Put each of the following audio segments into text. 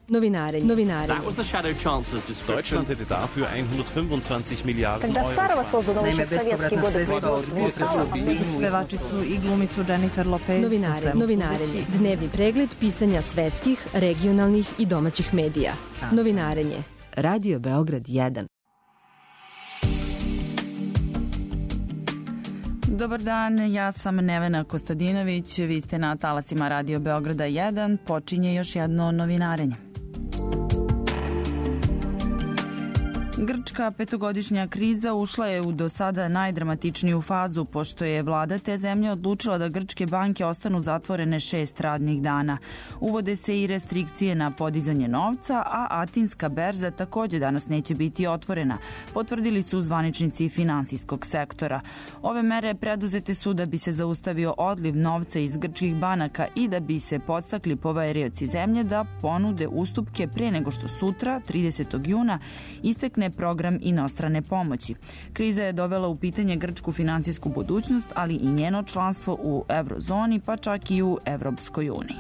Novinarenje. Deutschland hätte dafür 125 Milijardi Kada Starova sozda Naime, bespovratna sredstva od pevačicu i glumicu Jennifer Lopez. Novinarenje. Dnevni pregled pisanja svetskih, regionalnih i domaćih medija. Novinarenje. Radio Beograd 1. Dobar dan, ja sam Nevena Kostadinović, vi ste na talasima Radio Beograda 1, počinje još jedno novinarenje. Grčka petogodišnja kriza ušla je u do sada najdramatičniju fazu, pošto je vlada te zemlje odlučila da grčke banke ostanu zatvorene 6 radnih dana. Uvode se i restrikcije na podizanje novca, a Atinska berza takođe danas neće biti otvorena, potvrdili su zvaničnici finansijskog sektora. Ove mere preduzete su da bi se zaustavio odliv novca iz grčkih banaka i da bi se podstakli poverioci zemlje da ponude ustupke pre nego što sutra, 30. juna, istekne program inostrane pomoći. Kriza je dovela u pitanje grčku finansijsku budućnost, ali i njeno članstvo u eurozoni, pa čak i u Evropskoj uniji.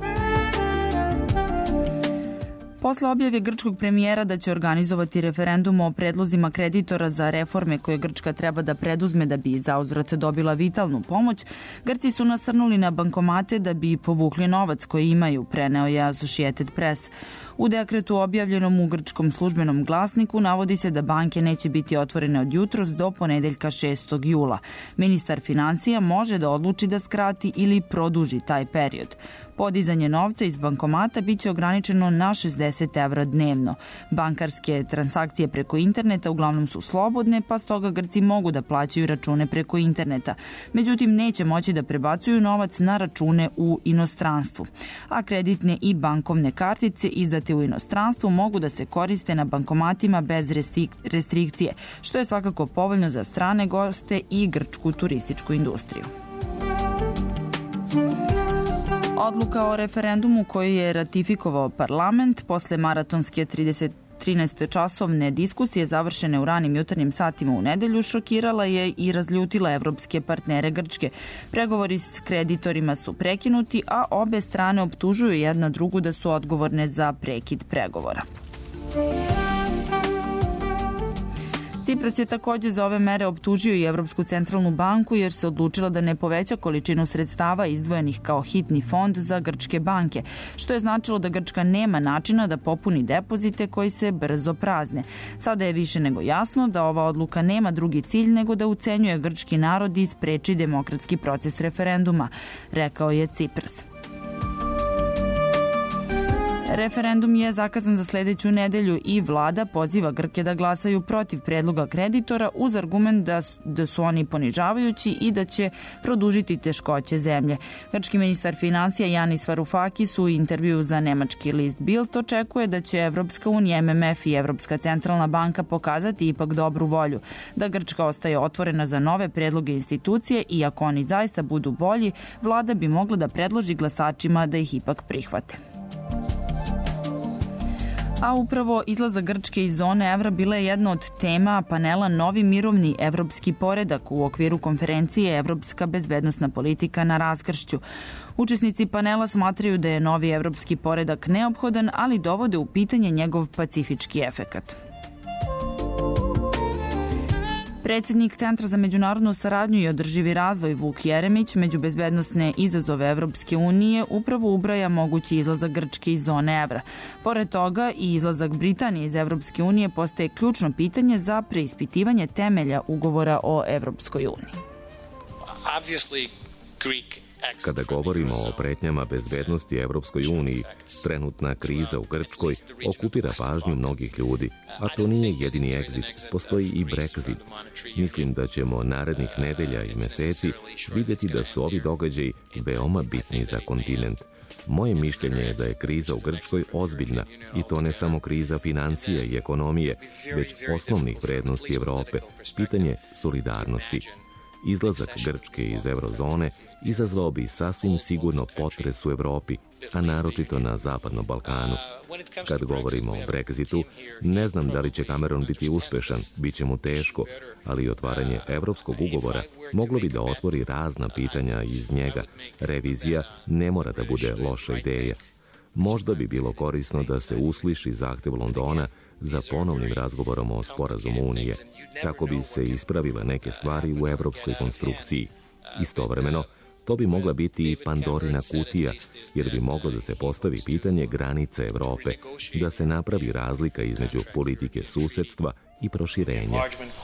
Posle objave grčkog premijera da će organizovati referendum o predlozima kreditora za reforme koje Grčka treba da preduzme da bi zauzvrat dobila vitalnu pomoć, Grci su nasrnuli na bankomate da bi povukli novac koji imaju, preneo je Associated Press. U dekretu objavljenom u grčkom službenom glasniku navodi se da banke neće biti otvorene od jutros do ponedeljka 6. jula. Ministar finansija može da odluči da skrati ili produži taj period. Podizanje novca iz bankomata biće ograničeno na 60 evra dnevno. Bankarske transakcije preko interneta uglavnom su slobodne, pa stoga Grci mogu da plaćaju račune preko interneta. Međutim, neće moći da prebacuju novac na račune u inostranstvu. A kreditne i bankovne kartice izdate u inostranstvu mogu da se koriste na bankomatima bez restrikcije, što je svakako povoljno za strane goste i grčku turističku industriju. Odluka o referendumu koju je ratifikovao parlament posle maratonske 13-časovne diskusije završene u ranim jutarnjim satima u nedelju šokirala je i razljutila evropske partnere Grčke. Pregovori s kreditorima su prekinuti, a obe strane optužuju jedna drugu da su odgovorne za prekid pregovora. Cipras je takođe za ove mere optužio i Evropsku centralnu banku jer se odlučila da ne poveća količinu sredstava izdvojenih kao hitni fond za grčke banke, što je značilo da Grčka nema načina da popuni depozite koji se brzo prazne. Sada je više nego jasno da ova odluka nema drugi cilj nego da ucenjuje grčki narod i spreči demokratski proces referenduma, rekao je Cipras. Referendum je zakazan za sledeću nedelju i vlada poziva Grke da glasaju protiv predloga kreditora uz argument da su oni ponižavajući i da će produžiti teškoće zemlje. Grčki ministar finansija Yanis Varoufakis u intervju za nemački list Bild očekuje da će Evropska unija, MMF i Evropska centralna banka pokazati ipak dobru volju, da Grčka ostaje otvorena za nove predloge institucije i ako oni zaista budu bolji, vlada bi mogla da predloži glasačima da ih ipak prihvate. A upravo izlazak Grčke iz zone evra bila je jedna od tema panela Novi mirovni evropski poredak u okviru konferencije Evropska bezbednosna politika na raskršću. Učesnici panela smatraju da je novi evropski poredak neophodan, ali dovode u pitanje njegov pacifički efekat. Predsjednik Centra za međunarodnu saradnju i održivi razvoj Vuk Jeremić među bezbednosne izazove Evropske unije upravo ubraja mogući izlazak Grčke iz zone evra. Pored toga i izlazak Britanije iz Evropske unije postaje ključno pitanje za preispitivanje temelja ugovora o Evropskoj uniji. Kada govorimo o pretnjama bezbednosti Evropskoj uniji, trenutna kriza u Grčkoj okupira pažnju mnogih ljudi, a to nije jedini egzit, postoji i Brexit. Mislim da ćemo narednih nedelja i meseci vidjeti da su ovi događaji veoma bitni za kontinent. Moje mišljenje je da je kriza u Grčkoj ozbiljna i to ne samo kriza financije i ekonomije, već osnovnih vrednosti Evrope, pitanje solidarnosti. Izlazak Grčke iz eurozone izazvao bi sasvim sigurno potres u Evropi, a naročito na Zapadnom Balkanu. Kad govorimo o Brexitu, ne znam da li će Cameron biti uspešan, bit će mu teško, ali otvaranje evropskog ugovora moglo bi da otvori razna pitanja iz njega. Revizija ne mora da bude loša ideja. možda bi bilo korisno da se usliši zahtev Londona za ponovnim razgovorom o sporazumu Unije, kako bi se ispravile neke stvari u evropskoj konstrukciji. Istovremeno, to bi mogla biti i Pandorina kutija, jer bi moglo da se postavi pitanje granice Evrope, da se napravi razlika između politike susedstva i proširenja.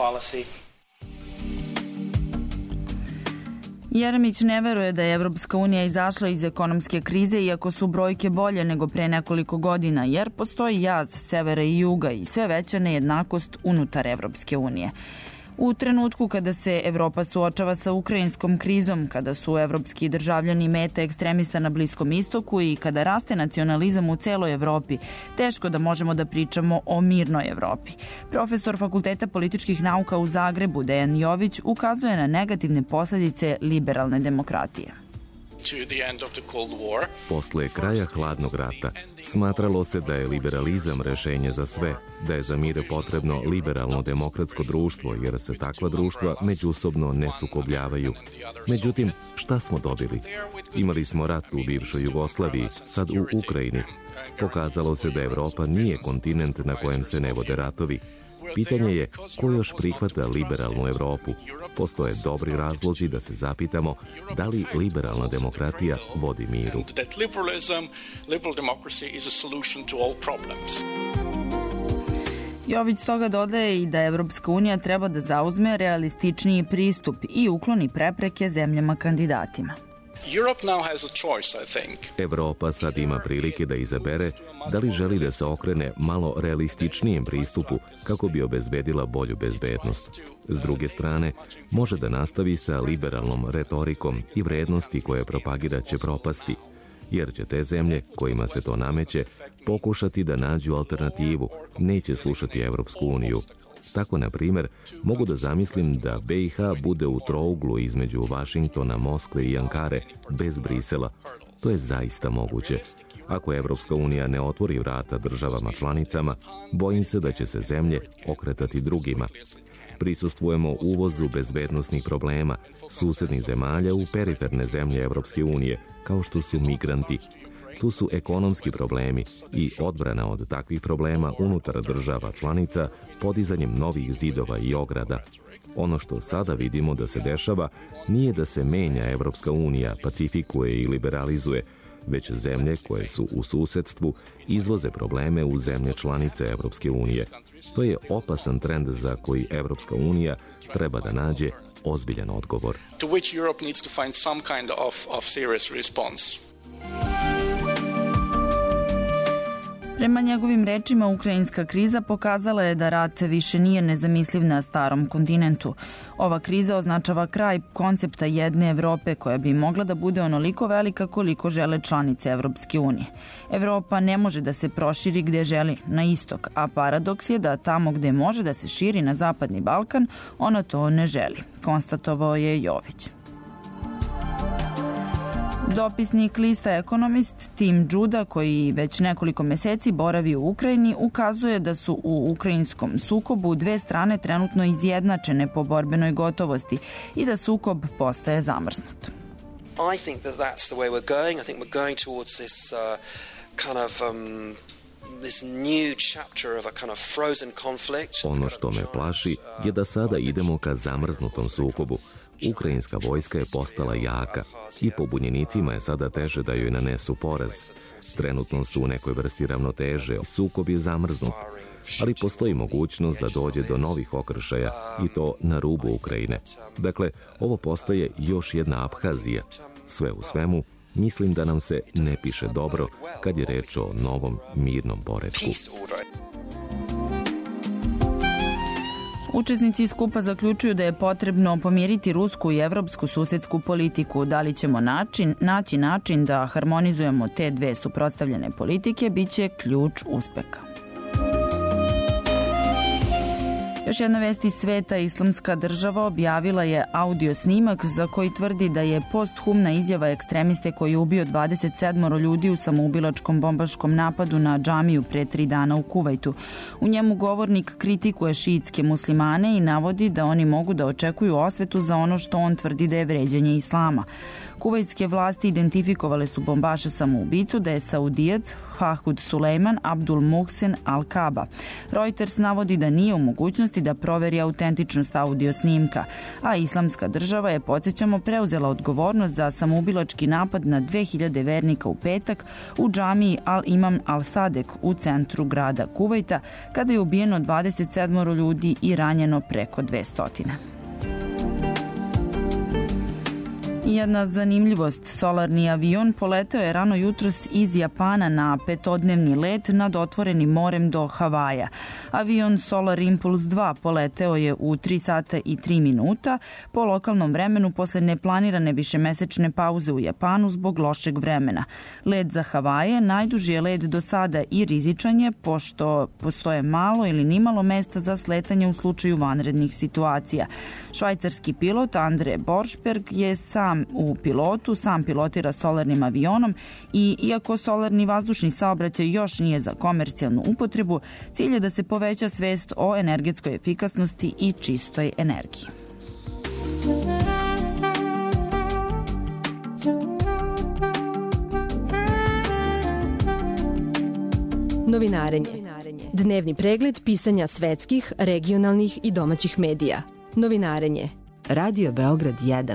Jeremić ne veruje da je Evropska unija izašla iz ekonomske krize, iako su brojke bolje nego pre nekoliko godina, jer postoji jaz severa i juga i sve veća nejednakost unutar Evropske unije. U trenutku kada se Evropa suočava sa ukrajinskom krizom, kada su evropski državljani meta ekstremista na Bliskom istoku i kada raste nacionalizam u celoj Evropi, teško da možemo da pričamo o mirnoj Evropi. Profesor Fakulteta političkih nauka u Zagrebu, Dejan Jović, ukazuje na negativne posledice liberalne demokratije. Posle kraja hladnog rata smatralo se da je liberalizam rešenje za sve, da je za mir potrebno liberalno demokratsko društvo, jer se takva društva međusobno ne sukobljavaju. Međutim, šta smo dobili? Imali smo rat u bivšoj Jugoslaviji, sad u Ukrajini. Pokazalo se da Evropa nije kontinent na kojem se ne vode ratovi. Pitanje je ko još prihvata liberalnu Evropu. Postoje dobri razlozi da se zapitamo da li liberalna demokratija vodi miru. Jović stoga dodaje i da Evropska unija treba da zauzme realističniji pristup i ukloni prepreke zemljama kandidatima. Evropa sad ima prilike da izabere da li želi da se okrene malo realističnijem pristupu kako bi obezbedila bolju bezbednost. S druge strane, može da nastavi sa liberalnom retorikom i vrednosti koje propagira će propasti, jer će te zemlje kojima se to nameće pokušati da nađu alternativu, neće slušati Evropsku uniju. Tako, na primer, mogu da zamislim da BiH bude u trouglu između Vašingtona, Moskve i Ankare, bez Brisela. To je zaista moguće. Ako Evropska unija ne otvori vrata državama članicama, bojim se da će se zemlje okretati drugima. Prisustvujemo uvozu bezbednosnih problema susednih zemalja u periferne zemlje Evropske unije, kao što su migranti. Tu su ekonomski problemi i odbrana od takvih problema unutar država članica podizanjem novih zidova i ograda. Ono što sada vidimo da se dešava nije da se menja Evropska unija, pacifikuje i liberalizuje, već zemlje koje su u susedstvu izvoze probleme u zemlje članice Evropske unije. To je opasan trend za koji Evropska unija treba da nađe ozbiljan odgovor. Prema njegovim rečima, ukrajinska kriza pokazala je da rat više nije nezamisliv na starom kontinentu. Ova kriza označava kraj koncepta jedne Evrope koja bi mogla da bude onoliko velika koliko žele članice Evropske unije. Evropa ne može da se proširi gde želi, na istok, a paradoks je da tamo gde može da se širi na Zapadni Balkan, ona to ne želi, konstatovao je Jović. Dopisnik lista Economist Tim Juda, koji već nekoliko meseci boravi u Ukrajini, ukazuje da su u ukrajinskom sukobu dve strane trenutno izjednačene po borbenoj gotovosti i da sukob postaje zamrznut. I think that that's the way we're going. I think we're going towards this this new chapter of a kind of frozen conflict. Ono što me plaši je da sada idemo ka zamrznutom sukobu. Ukrajinska vojska je postala jaka i pobunjenicima je sada teže da joj nanesu poraz. Trenutno su u nekoj vrsti ravnoteže, sukob je zamrznut, ali postoji mogućnost da dođe do novih okršaja i to na rubu Ukrajine. Dakle, ovo postaje još jedna Abhazija. Sve u svemu, mislim da nam se ne piše dobro kad je reč o novom mirnom poretku. Učesnici skupa zaključuju da je potrebno pomiriti rusku i evropsku susedsku politiku. Da li ćemo naći način da harmonizujemo te dve suprotstavljene politike, biće ključ uspeha. Još jedna vest iz sveta, Islamska država objavila je audio snimak za koji tvrdi da je posthumna izjava ekstremiste koji je ubio 27 ljudi u samoubilačkom bombaškom napadu na džamiju pre 3 dana u Kuvajtu. U njemu govornik kritikuje šiitske muslimane i navodi da oni mogu da očekuju osvetu za ono što on tvrdi da je vređanje islama. Kuvajtske vlasti identifikovale su bombaša samoubicu da je Saudijac Fahud Sulejman Abdul Muhsin Al-Kaba. Reuters navodi da nije u mogućnosti da proveri autentičnost audio snimka, a Islamska država je, podsjećamo, preuzela odgovornost za samoubilački napad na 2000 vernika u petak u džamiji Al-Imam Al-Sadek u centru grada Kuvajta, kada je ubijeno 27 ljudi i ranjeno preko 200. Jedna zanimljivost, solarni avion poleteo je rano jutros iz Japana na 5-dnevni let nad otvorenim morem do Havaja. Avion Solar Impulse 2 poleteo je u 3 sata i 3 minuta po lokalnom vremenu posle neplanirane višemesečne pauze u Japanu zbog lošeg vremena. Let za Havaje najduži je let do sada i rizičan je, pošto postoje malo ili nimalo mesta za sletanje u slučaju vanrednih situacija. Švajcarski pilot Andre Boršberg je sam pilotira solarnim avionom i iako solarni vazdušni saobraćaj još nije za komercijalnu upotrebu, cilj je da se poveća svest o energetskoj efikasnosti i čistoj energiji. Novinarenje. Dnevni pregled pisanja svetskih, regionalnih i domaćih medija. Novinarenje. Radio Beograd 1.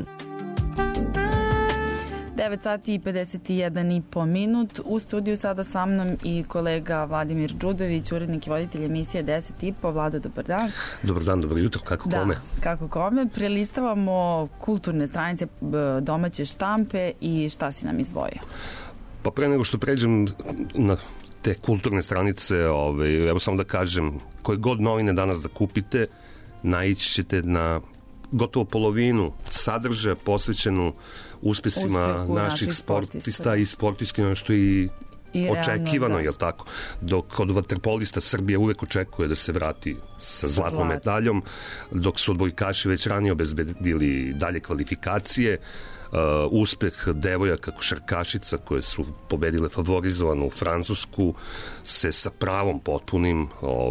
9 sati i 51,5 minut. U studiju sada sa mnom i kolega Vladimir Đudović, urednik i voditelj emisije 10,5. Vlado, dobar dan. Dobar dan, dobro jutro. Kako kome? Kako kome. Prelistavamo kulturne stranice domaće štampe i šta si nam izdvojio? Pa pre nego što pređem na te kulturne stranice, evo samo da kažem, koje god novine danas da kupite, naići ćete na gotovo polovinu sadržaja posvećenu uspesima naših sportista i sportistki, ono što i očekivano, je li tako? Dok kod vaterpolista Srbija uvek očekuje da se vrati sa zlatnom medaljom, dok su odbojkaši već ranije obezbedili dalje kvalifikacije, uspeh devojaka košarkašica koje su pobedile favorizovanu Francusku se sa pravom potpunim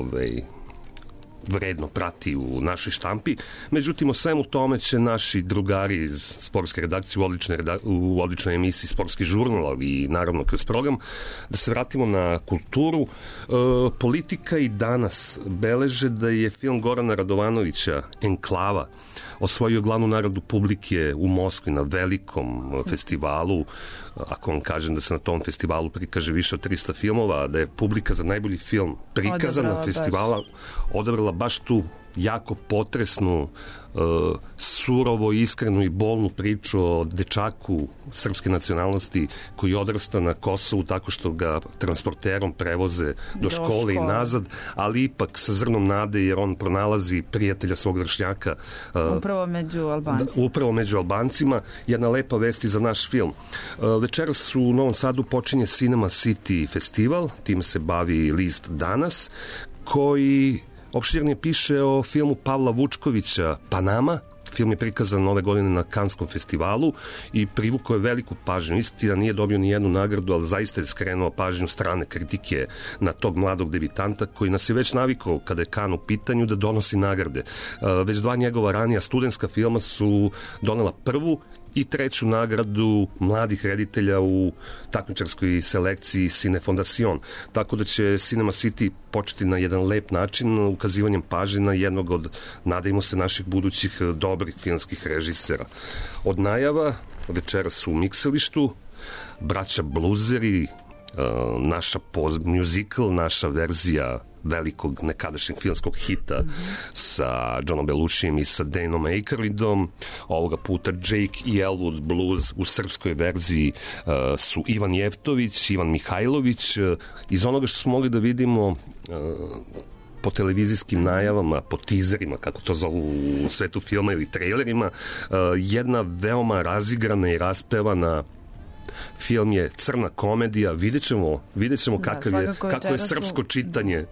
vredno prati u našoj štampi. Međutim, o svemu tome će naši drugari iz sportske redakcije u odličnoj emisiji Sportski žurnal, ali i naravno kroz program. Da se vratimo na kulturu. Politika i danas beleže da je film Gorana Radovanovića Enklava osvojio glavnu nagradu publike u Moskvi na velikom festivalu. Ako vam kažem da se na tom festivalu prikaže više od 300 filmova, da je publika za najbolji film prikazan na festivala odabrala baš tu jako potresnu, surovo, iskrenu i bolnu priču o dečaku srpske nacionalnosti koji odrasta na Kosovu tako što ga transporterom prevoze do škole i nazad, ali ipak sa zrnom nade jer on pronalazi prijatelja svog vršnjaka upravo među Albancima. Jedna lepa vest za naš film. Večeras u Novom Sadu počinje Cinema City festival, time se bavi list Danas, koji opširnije piše o filmu Pavla Vučkovića Panama. Film je prikazan ove godine na Kanskom festivalu i privukao je veliku pažnju. Istina, nije dobio ni jednu nagradu, ali zaista je skrenuo pažnju strane kritike na tog mladog debitanta koji nas je već navikao kada je Kan u pitanju da donosi nagrade. Već 2 njegova ranija studentska filma su donela prvu i 3. nagradu mladih reditelja u takmičarskoj selekciji Cine Fondacion. Tako da će Cinema City početi na jedan lep način ukazivanjem pažnje na jednog od, nadajmo se, naših budućih dobrih filmskih režisera. Od najava večeras u Mikselištu Braća Bluzeri, naša musical, naša verzija velikog nekadašnjeg filmskog hita sa Johnom Belushijem i sa Danom Aykroydom. Ovoga puta Jake i Elwood Blues u srpskoj verziji su Ivan Jeftović, Ivan Mihajlović. Iz onoga što smo mogli da vidimo po televizijskim najavama, po tizerima, kako to zovu u svetu filma, ili trailerima, jedna veoma razigrana i raspevana Film je crna komedija, vidjet ćemo kako je srpsko čitanje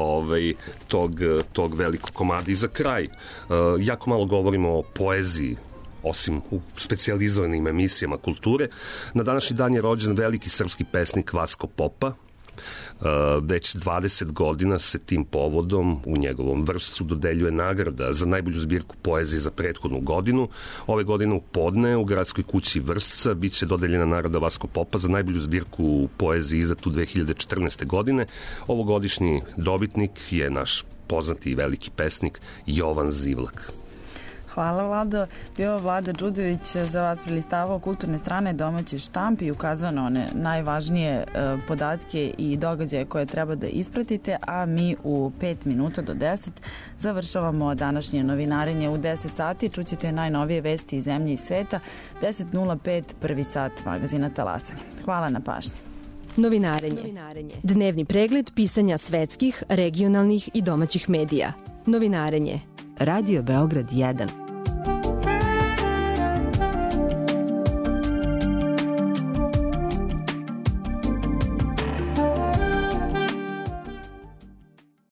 tog velikog komada. I za kraj, jako malo govorimo o poeziji, osim u specijalizovanim emisijama kulture. Na današnji dan je rođen veliki srpski pesnik Vasko Popa. Već 20 godina se tim povodom u njegovom Vršcu dodeljuje nagrada za najbolju zbirku poezije za prethodnu godinu. Ove godine u podne u Gradskoj kući Vršca biće dodeljena nagrada Vasko Popa za najbolju zbirku poezije izdatu 2014. godine. Ovogodišnji dobitnik je naš poznati i veliki pesnik Jovan Zivlak. Hvala, Vlado. Bio Vlada Đudović za vas prelistavao kulturne strane domaće štampe i ukazao na one najvažnije podatke i događaje koje treba da ispratite, a mi u 5 minuta do 10 završavamo današnje novinarenje. U 10 sati čućete najnovije vesti iz zemlje i sveta, 10.05 prvi sat magazina Talasanje. Hvala na pažnji. Novinarenje. Dnevni pregled pisanja svetskih, regionalnih i domaćih medija. Novinarenje. Radio Beograd 1.